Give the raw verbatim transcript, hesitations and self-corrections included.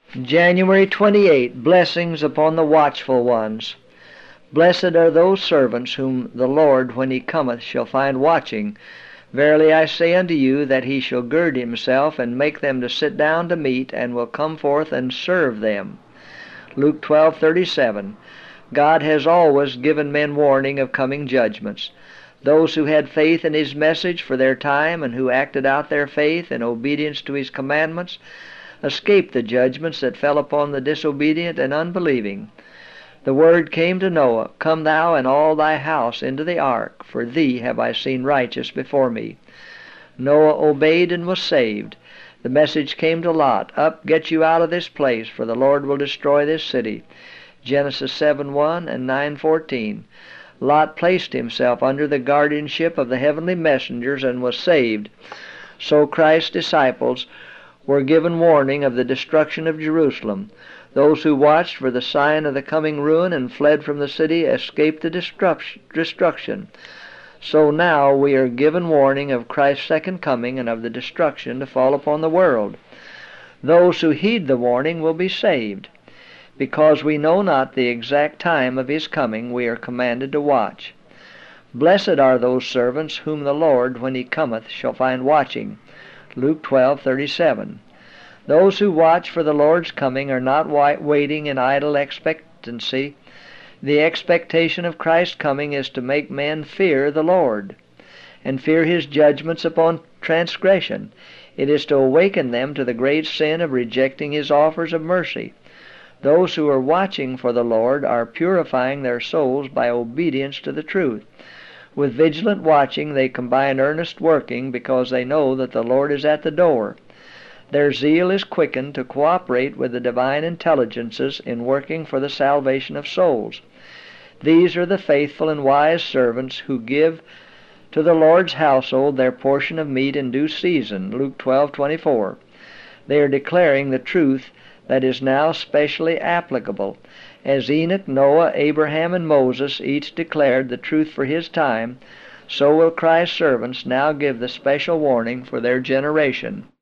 January twenty-eighth, blessings upon the watchful ones. Blessed are those servants whom the Lord, when he cometh, shall find watching. Verily I say unto you, that he shall gird himself, and make them to sit down to meat, and will come forth and serve them. Luke twelve thirty-seven. God has always given men warning of coming judgments. Those who had faith in his message for their time, and who acted out their faith in obedience to his commandments, escaped the judgments that fell upon the disobedient and unbelieving. The word came to Noah, Come thou and all thy house into the ark, for thee have I seen righteous before me. Noah obeyed and was saved. The message came to Lot, Up, get you out of this place, for the Lord will destroy this city. Genesis seven one and nine fourteen. Lot placed himself under the guardianship of the heavenly messengers and was saved. So Christ's disciples were given warning of the destruction of Jerusalem. Those who watched for the sign of the coming ruin and fled from the city escaped the destruction. So now we are given warning of Christ's second coming and of the destruction to fall upon the world. Those who heed the warning will be saved. Because we know not the exact time of his coming, we are commanded to watch. Blessed are those servants whom the Lord, when he cometh, shall find watching. Luke twelve thirty-seven. Those who watch for the Lord's coming are not waiting in idle expectancy. The expectation of Christ's coming is to make men fear the Lord, and fear his judgments upon transgression. It is to awaken them to the great sin of rejecting his offers of mercy. Those who are watching for the Lord are purifying their souls by obedience to the truth. With vigilant watching they combine earnest working, because they know that the Lord is at the door. Their zeal is quickened to cooperate with the divine intelligences in working for the salvation of souls. These are the faithful and wise servants who give to the Lord's household their portion of meat in due season. Luke twelve twenty-four. They are declaring the truth that is now specially applicable. As Enoch, Noah, Abraham, and Moses each declared the truth for his time, so will Christ's servants now give the special warning for their generation.